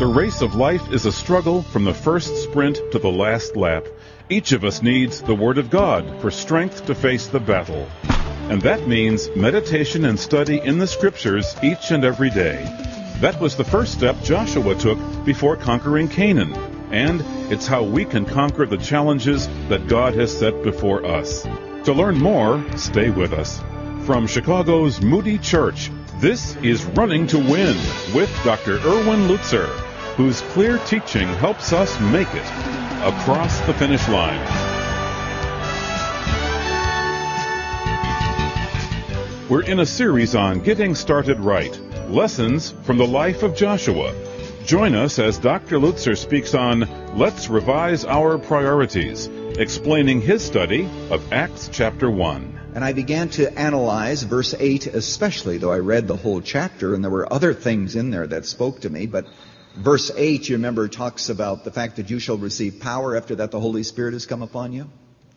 The race of life is a struggle from the first sprint to the last lap. Each of us needs the Word of God for strength to face the battle. And that means meditation and study in the Scriptures each and every day. That was the first step Joshua took before conquering Canaan. And it's how we can conquer the challenges that God has set before us. To learn more, stay with us. From Chicago's Moody Church, this is Running to Win with Dr. Erwin Lutzer, whose clear teaching helps us make it across the finish line. We're in a series on getting started right, lessons from the life of Joshua. Join us as Dr. Lutzer speaks on Let's Revise Our Priorities, explaining his study of Acts chapter 1. And I began to analyze verse 8 especially, though I read the whole chapter, and there were other things in there that spoke to me. But verse 8, you remember, talks about the fact that you shall receive power after that the Holy Spirit has come upon you.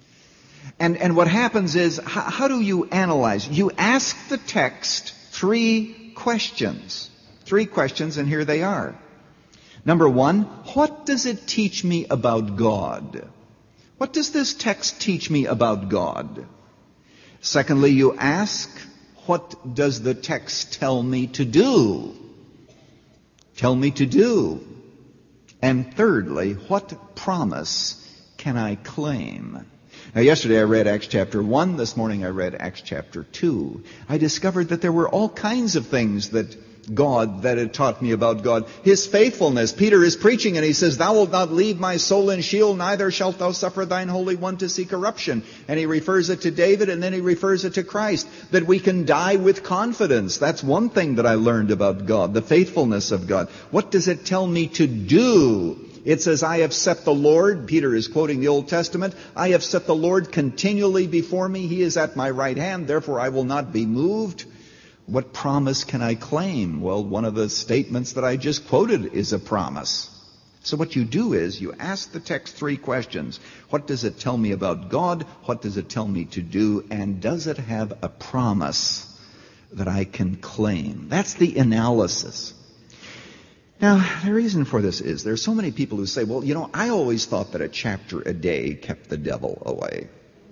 And what happens is, how do you analyze? You ask the text three questions. Three questions, and here they are. Number one, what does it teach me about God? What does this text teach me about God? Secondly, you ask, what does the text tell me to do? Tell me to do. And thirdly, what promise can I claim? Now, yesterday I read Acts chapter 1. This morning I read Acts chapter 2. I discovered that there were all kinds of things that had taught me about God. His faithfulness. Peter is preaching and he says, "Thou wilt not leave my soul in Sheol, neither shalt thou suffer thine Holy One to see corruption." And he refers it to David, and then he refers it to Christ, that we can die with confidence. That's one thing that I learned about God, the faithfulness of God. What does it tell me to do? It says, "I have set the Lord," Peter is quoting the Old Testament, "I have set the Lord continually before me. He is at my right hand, therefore I will not be moved." What promise can I claim? Well, one of the statements that I just quoted is a promise. So what you do is you ask the text three questions. What does it tell me about God? What does it tell me to do? And does it have a promise that I can claim? That's the analysis. Now, the reason for this is there are so many people who say, well, I always thought that a chapter a day kept the devil away.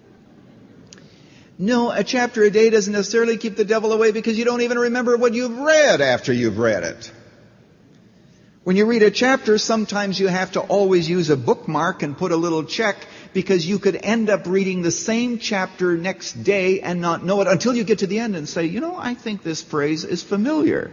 No, a chapter a day doesn't necessarily keep the devil away, because you don't even remember what you've read after you've read it. When you read a chapter, sometimes you have to always use a bookmark and put a little check, because you could end up reading the same chapter next day and not know it until you get to the end and say, I think this phrase is familiar.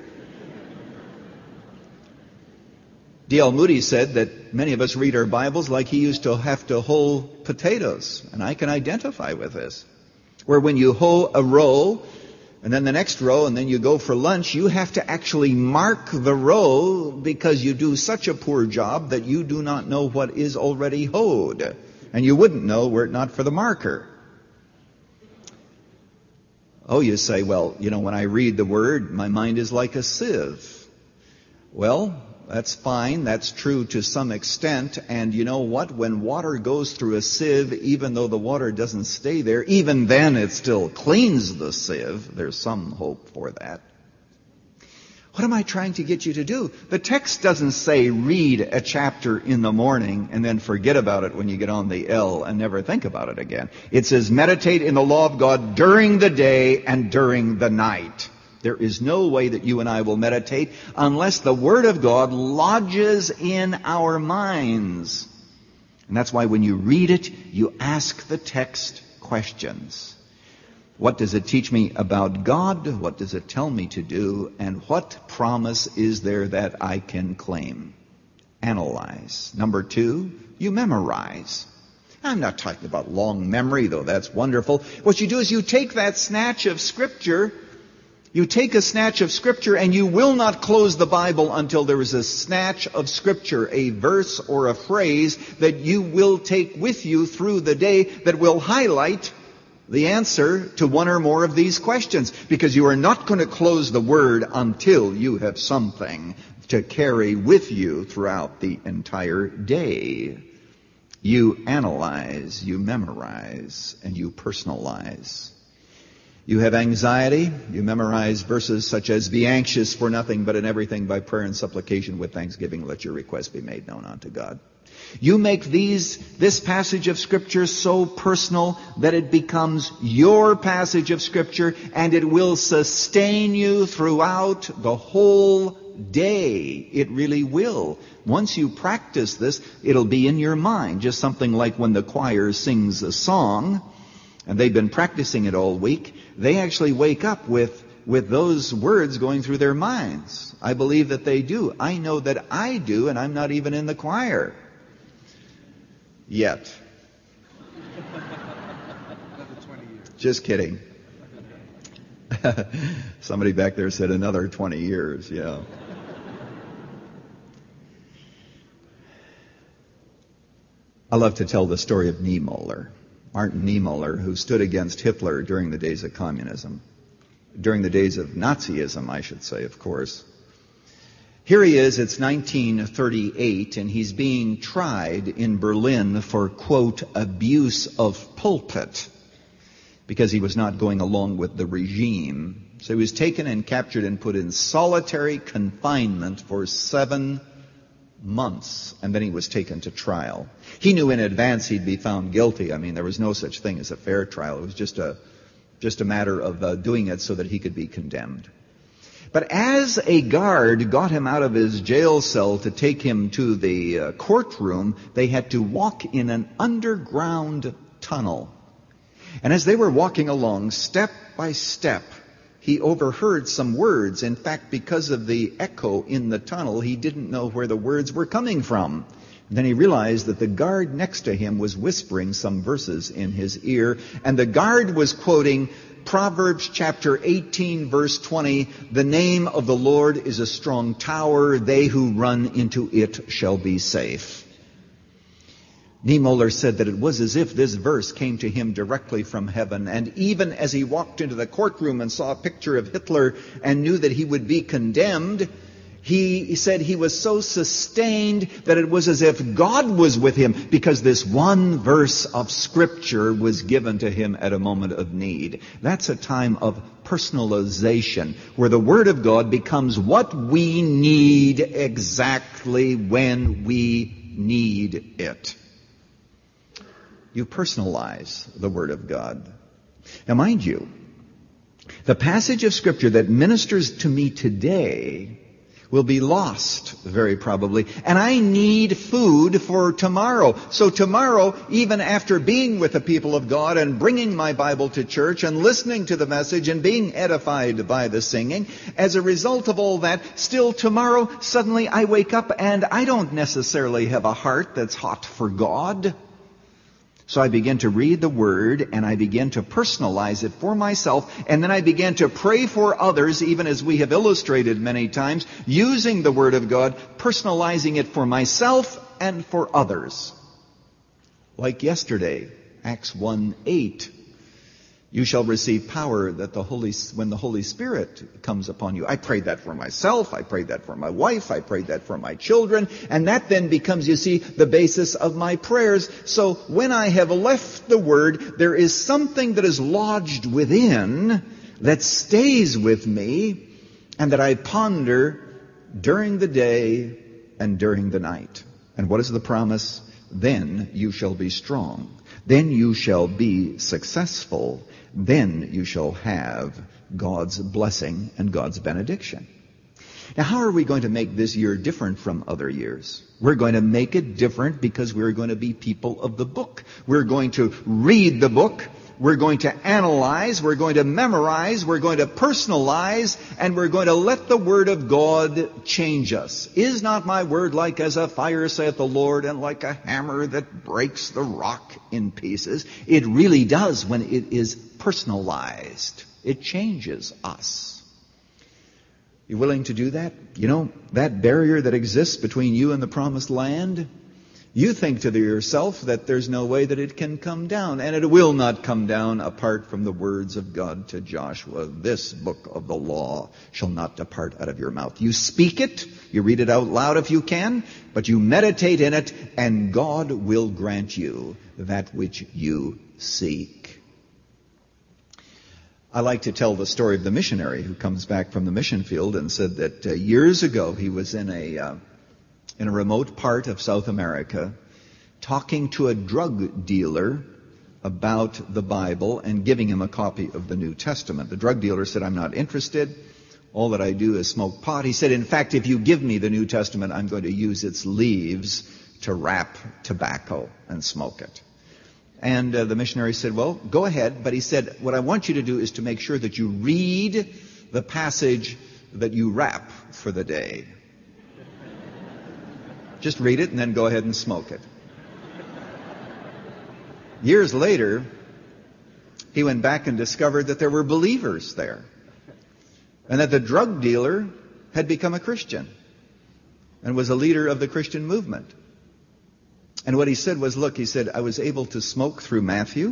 D.L. Moody said that many of us read our Bibles like he used to have to hoe potatoes, and I can identify with this. Where when you hoe a row, and then the next row, and then you go for lunch, you have to actually mark the row, because you do such a poor job that you do not know what is already hoed. And you wouldn't know were it not for the marker. Oh, you say, well, when I read the Word, my mind is like a sieve. Well, that's fine. That's true to some extent. And you know what? When water goes through a sieve, even though the water doesn't stay there, even then it still cleans the sieve. There's some hope for that. What am I trying to get you to do? The text doesn't say read a chapter in the morning and then forget about it when you get on the L and never think about it again. It says meditate in the law of God during the day and during the night. There is no way that you and I will meditate unless the Word of God lodges in our minds. And that's why when you read it, you ask the text questions. What does it teach me about God? What does it tell me to do? And what promise is there that I can claim? Analyze. Number two, you memorize. I'm not talking about long memory, though that's wonderful. What you do is you take that snatch of Scripture. You take a snatch of Scripture, and you will not close the Bible until there is a snatch of Scripture, a verse or a phrase that you will take with you through the day that will highlight the answer to one or more of these questions. Because you are not going to close the Word until you have something to carry with you throughout the entire day. You analyze, you memorize, and you personalize. You have anxiety. You memorize verses such as, be anxious for nothing, but in everything by prayer and supplication with thanksgiving let your requests be made known unto God. You make this passage of Scripture so personal that it becomes your passage of Scripture, and it will sustain you throughout the whole day. It really will. Once you practice this, it'll be in your mind, just something like when the choir sings a song, and they've been practicing it all week. They actually wake up with those words going through their minds. I believe that they do. I know that I do, and I'm not even in the choir. Yet. Another 20 years. Just kidding. Somebody back there said another 20 years, yeah. I love to tell the story of Niemöller. Martin Niemöller, who stood against Hitler during the days of communism. During the days of Nazism, I should say, of course. Here he is, it's 1938, and he's being tried in Berlin for, quote, abuse of pulpit, because he was not going along with the regime. So he was taken and captured and put in solitary confinement for 7 months, and then he was taken to trial. He knew in advance he'd be found guilty. I mean, there was no such thing as a fair trial. It was just a matter of doing it so that he could be condemned. But as a guard got him out of his jail cell to take him to the courtroom, they had to walk in an underground tunnel. And as they were walking along, step by step, he overheard some words. In fact, because of the echo in the tunnel, he didn't know where the words were coming from. And then he realized that the guard next to him was whispering some verses in his ear, and the guard was quoting Proverbs chapter 18, verse 20, the name of the Lord is a strong tower, they who run into it shall be safe. Niemöller said that it was as if this verse came to him directly from heaven, and even as he walked into the courtroom and saw a picture of Hitler and knew that he would be condemned, he said he was so sustained that it was as if God was with him, because this one verse of Scripture was given to him at a moment of need. That's a time of personalization, where the Word of God becomes what we need exactly when we need it. You personalize the Word of God. Now, mind you, the passage of Scripture that ministers to me today will be lost, very probably. And I need food for tomorrow. So tomorrow, even after being with the people of God and bringing my Bible to church and listening to the message and being edified by the singing, as a result of all that, still tomorrow, suddenly I wake up and I don't necessarily have a heart that's hot for God. So I begin to read the Word, and I begin to personalize it for myself, and then I begin to pray for others, even as we have illustrated many times, using the Word of God, personalizing it for myself and for others. Like yesterday, Acts 1:8. You shall receive power when the Holy Spirit comes upon you. I prayed that for myself. I prayed that for my wife. I prayed that for my children. And that then becomes, you see, the basis of my prayers. So when I have left the Word, there is something that is lodged within that stays with me and that I ponder during the day and during the night. And what is the promise? Then you shall be strong. Then you shall be successful. Then you shall have God's blessing and God's benediction. Now, how are we going to make this year different from other years? We're going to make it different because we're going to be people of the book. We're going to read the book. We're going to analyze. We're going to memorize. We're going to personalize. And we're going to let the Word of God change us. Is not my word like as a fire, saith the Lord, and like a hammer that breaks the rock in pieces? It really does when it is personalized. It changes us. You willing to do that? You know, that barrier that exists between you and the promised land, you think to yourself that there's no way that it can come down, and it will not come down apart from the words of God to Joshua. This book of the law shall not depart out of your mouth. You speak it, you read it out loud if you can, but you meditate in it, and God will grant you that which you seek. I like to tell the story of the missionary who comes back from the mission field and said that years ago he was in a remote part of South America talking to a drug dealer about the Bible and giving him a copy of the New Testament. The drug dealer said, "I'm not interested. All that I do is smoke pot." He said, "In fact, if you give me the New Testament, I'm going to use its leaves to wrap tobacco and smoke it." And the missionary said, "Well, go ahead." But he said, "What I want you to do is to make sure that you read the passage that you wrap for the day. Just read it and then go ahead and smoke it." Years later, he went back and discovered that there were believers there, and that the drug dealer had become a Christian and was a leader of the Christian movement. And what he said was, "Look," he said, "I was able to smoke through Matthew.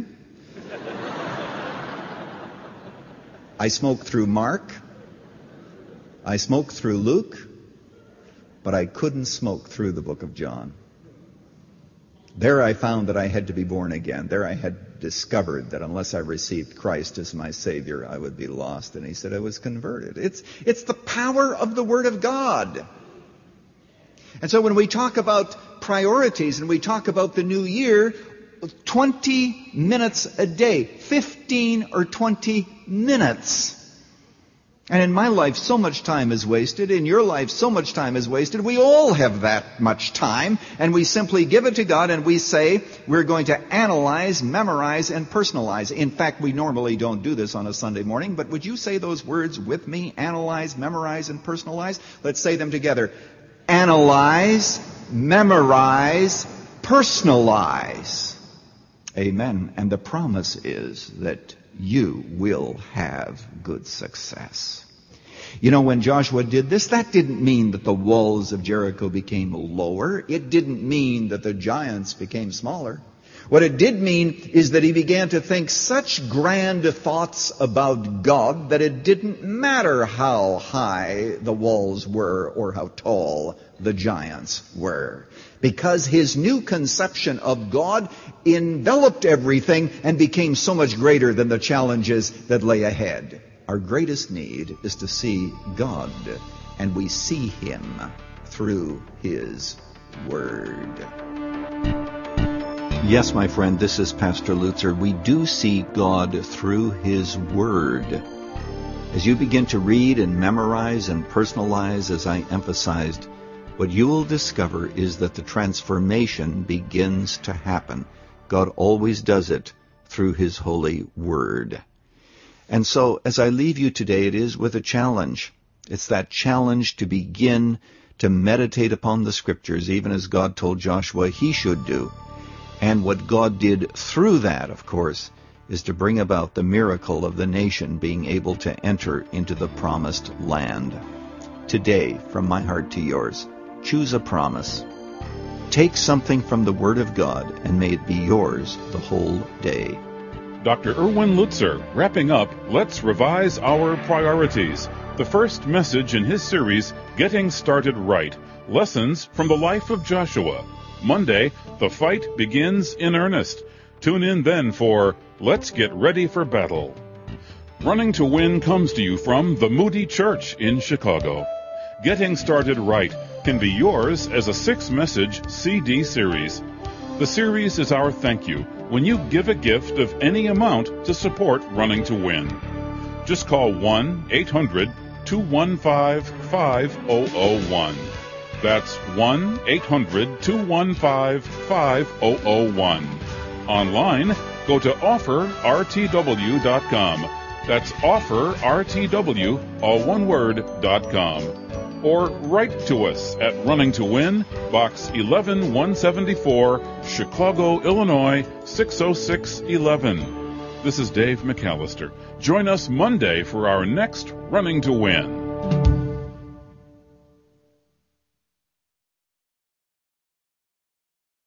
I smoked through Mark. I smoked through Luke. But I couldn't smoke through the book of John. There I found that I had to be born again. There I had discovered that unless I received Christ as my Savior, I would be lost." And he said, "I was converted." It's the power of the Word of God. And so when we talk about priorities and we talk about the new year, 20 minutes a day, 15 or 20 minutes. And in my life, so much time is wasted. In your life, so much time is wasted. We all have that much time. And we simply give it to God and we say, we're going to analyze, memorize, and personalize. In fact, we normally don't do this on a Sunday morning. But would you say those words with me? Analyze, memorize, and personalize? Let's say them together. Analyze, memorize, personalize. Amen. And the promise is that you will have good success. You know, when Joshua did this, that didn't mean that the walls of Jericho became lower. It didn't mean that the giants became smaller. What it did mean is that he began to think such grand thoughts about God that it didn't matter how high the walls were or how tall the giants were. Because his new conception of God enveloped everything and became so much greater than the challenges that lay ahead. Our greatest need is to see God, and we see Him through His Word. Yes, my friend, this is Pastor Lutzer. We do see God through His Word. As you begin to read and memorize and personalize, as I emphasized, what you will discover is that the transformation begins to happen. God always does it through His holy Word. And so, as I leave you today, it is with a challenge. It's that challenge to begin to meditate upon the Scriptures, even as God told Joshua he should do. And what God did through that, of course, is to bring about the miracle of the nation being able to enter into the promised land. Today, from my heart to yours, choose a promise. Take something from the Word of God and may it be yours the whole day. Dr. Erwin Lutzer, wrapping up, Let's Revise Our Priorities, the first message in his series, Getting Started Right, Lessons from the Life of Joshua. Monday, the fight begins in earnest. Tune in then for Let's Get Ready for Battle. Running to Win comes to you from the Moody Church in Chicago. Getting Started Right can be yours as a 6-message CD series. The series is our thank you when you give a gift of any amount to support Running to Win. Just call 1-800-215-5001. That's 1-800-215-5001. Online, go to offerrtw.com. That's offerrtw, all one word, .com. Or write to us at Running to Win, Box 11174, Chicago, Illinois, 60611. This is Dave McAllister. Join us Monday for our next Running to Win.